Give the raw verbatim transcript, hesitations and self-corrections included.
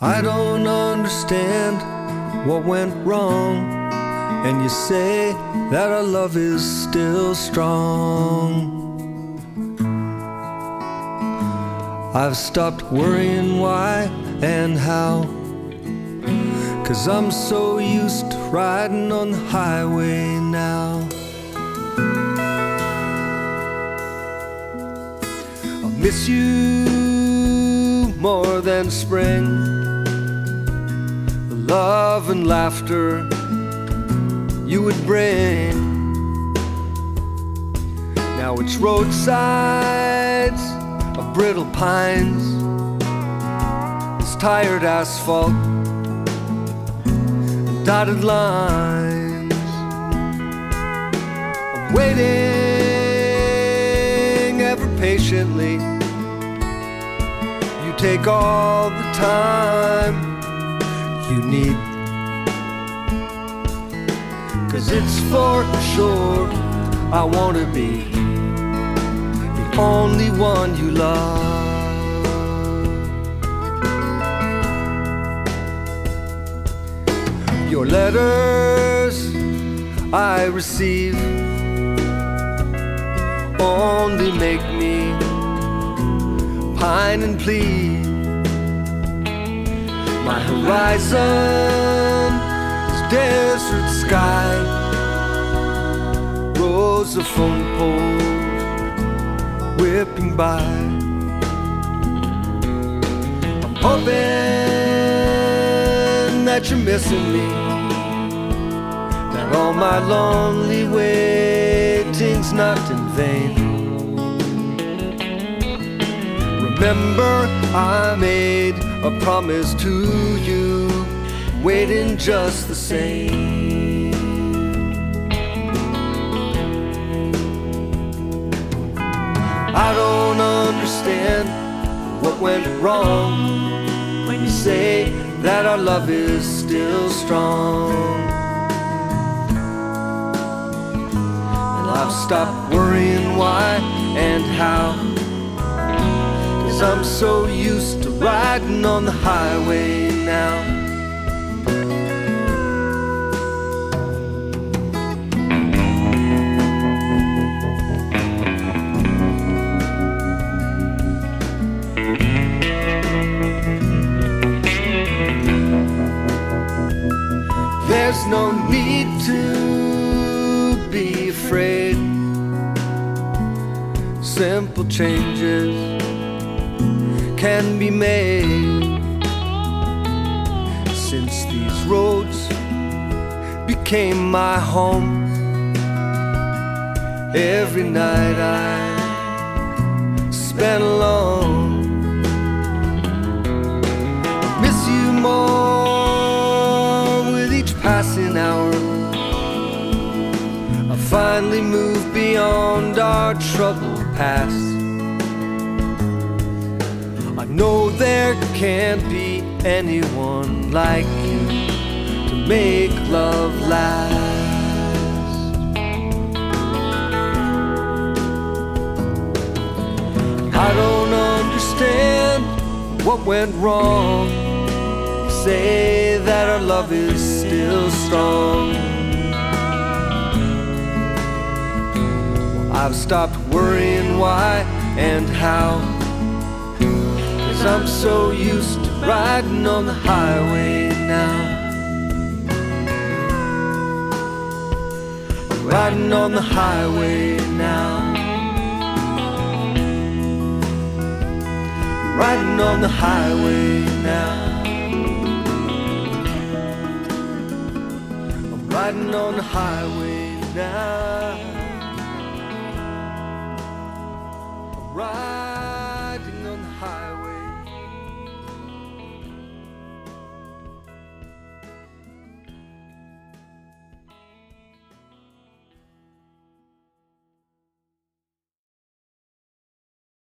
I don't understand what went wrong, and you say that our love is still strong. I've stopped worrying why and how, 'cause I'm so used to riding on the highway now. I'll miss you more than spring, the love and laughter you would bring. Now it's roadsides of brittle pines, this tired asphalt and dotted lines. I'm waiting ever patiently. You take all the time you need, 'cause it's for sure I want to be the only one you love. Your letters I receive only make me pine and plead. My horizon is desert sky, rows of phone poles whipping by. I'm hoping that you're missing me, that all my lonely waiting's not in vain. Remember, I made a promise to you, waiting just the same. I don't understand what went wrong when you say that our love is still strong. And I've stopped worrying why and how, 'cause I'm so used to riding on the highway now. There's no need to be afraid. Simple changes can be made. Since these roads became my home, every night I spent alone. I miss you more with each passing hour. I finally moved beyond our troubled past. I know there can't be anyone like you to make love last. I don't understand what went wrong. You say that our love is still strong. Well, I've stopped worrying why and how, 'cause I'm so used to riding on the highway now. I'm riding on the highway now. Riding on the highway now. I'm riding on the highway now. I'm riding